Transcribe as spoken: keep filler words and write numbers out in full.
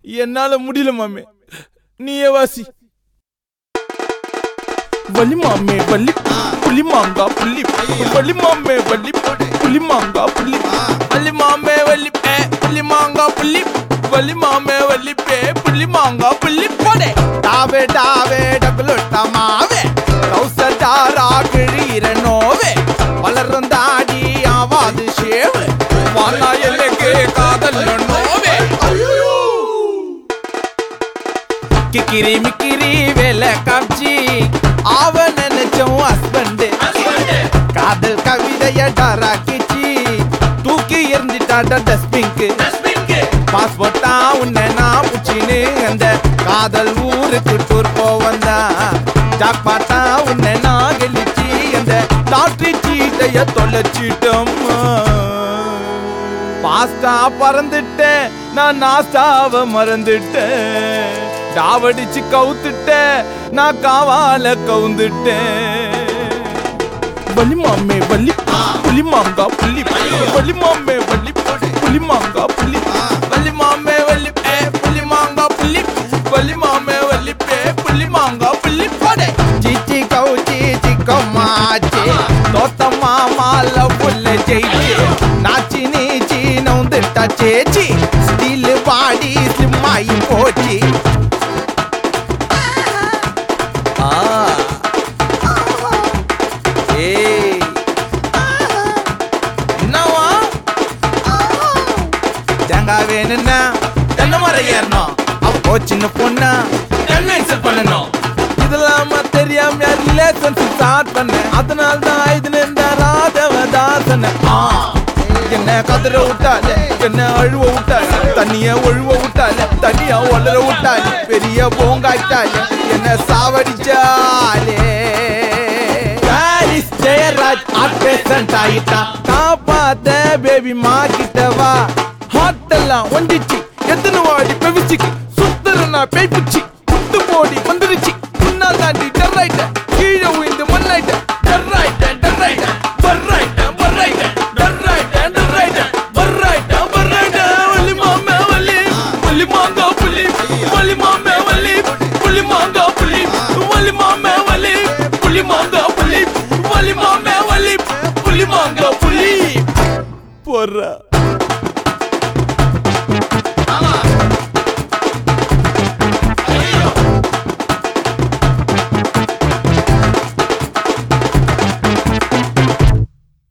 என்னால முடியல மாமே, நீயே வாசி. வலி மாமே வலி புலி மாங்கா புள்ளி, வலி மாமே வலி புலி மாங்கா புள்ளி, வலி மாமே வலி புலி மாங்கா புள்ளி, வலி மாமே வலி புலி மாங்கா புள்ளி. போடே டாவே டாவே டபுளுட்ட மாவே கௌசடாரா கிழீர நோவே வளரும் தாடி ஆவாது ஷேவு வானா எல்லைக்கு காதல் நோவே. கிக்கிரி மிக்கிரி வேலை காட்சி அவன் நினைச்சோம் ஹஸ்பண்ட், காதல் கவிதைய டாராக்கிச்சி தூக்கி எறிஞ்சிட்டாட்ட டஸ்பிங்க்கு. பாஸ்போர்ட்டா உன்னை நான் புச்சின்னு அந்த காதல் ஊருக்கு டூர் போவந்தா, ஜாக்பாட்டா உன்னை நான் கெளிச்சி அந்த லாட்ரி சீட்டைய தொலைச்சிட்டோம். பாஸ்டா பறந்துட்டேன் நான் நாஸ்டாவ மறந்துட்டேன், டாவடிச்சு கவுத்துட்டேன் நான் காவால கவுந்துட்டேன். வலி மாமே வலி புலி மாங்கா புள்ளி, வலி மாமே வலி புலி மாங்கா புள்ளி, வலி மாமே வலி புலி மாங்கா புள்ளி, வலி மாமே வலி புலி மாங்கா புள்ளி. போடே சீச்சி கவுச்சி சிக்கம்மாச்சி தோத்தம்மா மால புல்ல ஜெயிச்சி நாச்சி நீச்சி நவுந்துட்டா சேச்சி ஸ்டீல் பாடி ஸ்லிம்மாயி போச்சி. வேணும்னா தென்னை மரம் ஏறணும், அப்போ சின்ன பொண்ணா என்ன இன்சல்ட் பண்ணணும். இதெல்லாம தெரியாம ரிலேஷன்ஷிப் ஸ்டார்ட் பண்ண, அதனால தான் இது நின்ற ராதவதாசன. என்ன கதற விட்டாலே என்ன அழுவ விட்டாலே, தண்ணிய ஒழுவ விட்டாலே தண்ணியா வளர விட்டாலே, பெரிய போங்காயிட்டாலே என்ன சாவடிச்சாலே. ஜெயராஜ் ஆர்டிஸ்ட் ஆயிட்டா காப்பாத்த பேபி மாக்கிட்டவா. ஹாட்டெல்லாம் ஒண்டிச்சு எத்தனை வாடி பெவிச்சிக்கு சுத்தரனா பேய்ப்புச்சி புட்டு போடி வந்துருச்சு முன்னா தாண்டி டர்ரைட்ட கீழே உயிந்து மண்ணாயிட்ட டர்ரைட்ட டர்ரைட்ட பர்ரைட்ட பர்ரைட்ட டர்ரைட்ட டர்ரைட்ட பர்ரைட்ட பர்ரைட்ட. வலி மாமே வலி வலி மாங்கா புலி, வலி மாமே வலி புலி மாங்கா புலி, வலி மாமே வலி புலி மாங்கா புலி, வலி மாமே வலி புலி மாங்கா புலி. போறா